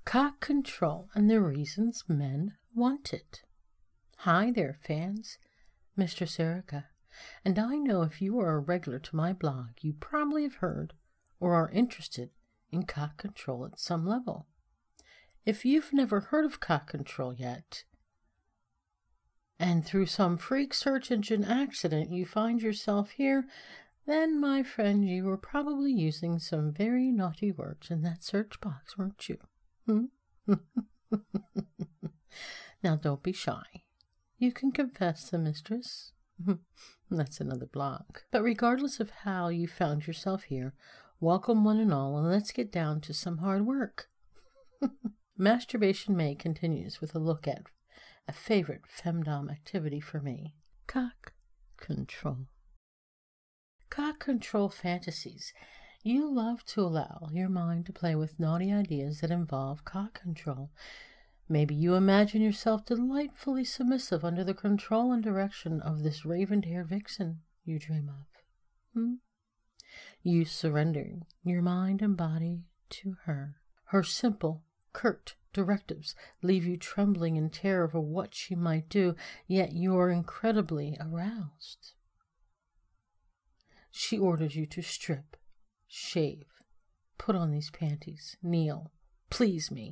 Cock control and the reasons men want it. Hi there, fans. Mistress Erica. And I know if you are a regular to my blog, you probably have heard or are interested in cock control at some level. If you've never heard of cock control yet, and through some freak search engine accident you find yourself here, then, my friend, you were probably using some very naughty words in that search box, weren't you? Now, don't be shy. You can confess to Mistress. That's another blog. But regardless of how you found yourself here, welcome one and all, and let's get down to some hard work. Masturbation May continues with a look at a favorite femdom activity for me, cock control. Cock control fantasies. You love to allow your mind to play with naughty ideas that involve cock control. Maybe you imagine yourself delightfully submissive under the control and direction of this raven-haired vixen you dream of. You surrendering your mind and body to her. Her simple, curt directives leave you trembling in terror of what she might do, yet you are incredibly aroused. She orders you to strip, shave, put on these panties, kneel, please me,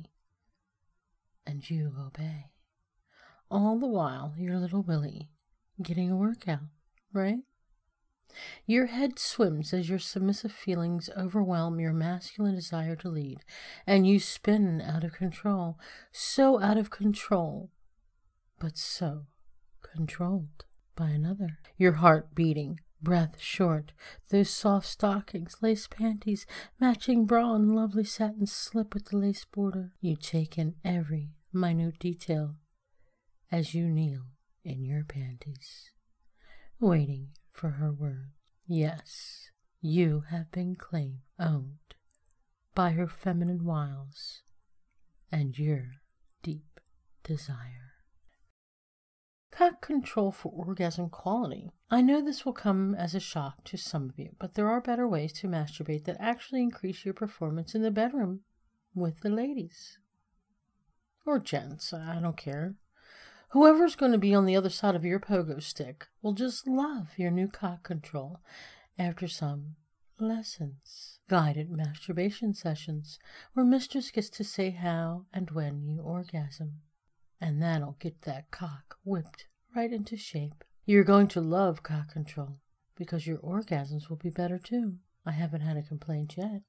and you obey. All the while, your little Willie getting a workout, right? Your head swims as your submissive feelings overwhelm your masculine desire to lead, and you spin out of control, so out of control, but so controlled by another. Your heart beating, breath short, those soft stockings, lace panties, matching bra and lovely satin slip with the lace border. You take in every minute detail as you kneel in your panties, waiting for her word. Yes, you have been claimed, owned by her feminine wiles and your deep desire. Cock control for orgasm quality. I know this will come as a shock to some of you, but there are better ways to masturbate that actually increase your performance in the bedroom with the ladies. Or gents, I don't care. Whoever's going to be on the other side of your pogo stick will just love your new cock control after some lessons. Guided masturbation sessions where mistress gets to say how and when you orgasm. And that'll get that cock whipped right into shape. You're going to love cock control because your orgasms will be better too. I haven't had a complaint yet.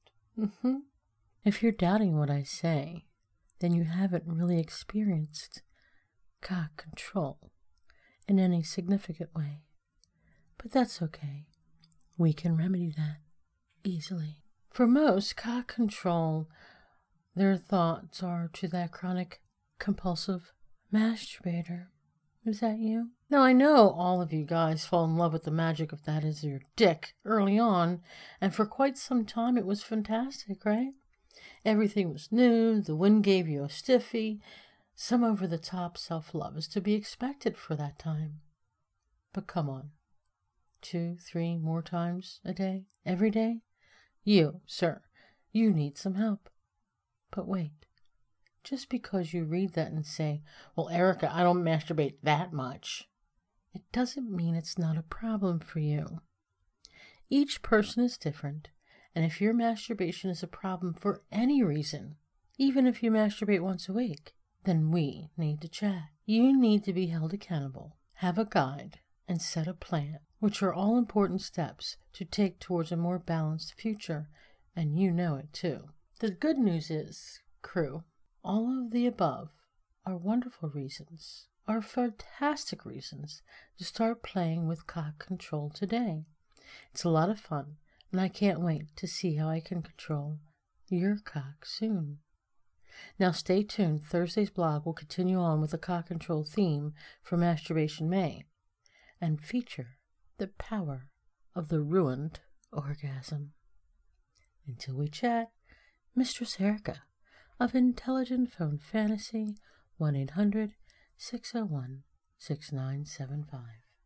If you're doubting what I say, then you haven't really experienced cock control in any significant way. But that's okay. We can remedy that easily. For most, cock control, their thoughts are to that chronic, compulsive masturbator. Is that you? Now, I know all of you guys fall in love with the magic of that is your dick early on, and for quite some time it was fantastic, right? Everything was new, the wind gave you a stiffy. Some over-the-top self-love is to be expected for that time. But come on, 2, 3 more times a day, every day? You, sir, you need some help. But wait, just because you read that and say, well, Erica, I don't masturbate that much, it doesn't mean it's not a problem for you. Each person is different, and if your masturbation is a problem for any reason, even if you masturbate once a week, then we need to chat. You need to be held accountable, have a guide, and set a plan, which are all important steps to take towards a more balanced future, and you know it too. The good news is, crew, all of the above are wonderful reasons, are fantastic reasons to start playing with cock control today. It's a lot of fun, and I can't wait to see how I can control your cock soon. Now stay tuned. Thursday's blog will continue on with the cock control theme for Masturbation May and feature the power of the ruined orgasm. Until we chat, Mistress Erica of Intelligent Phone Fantasy, 1-800-601-6975.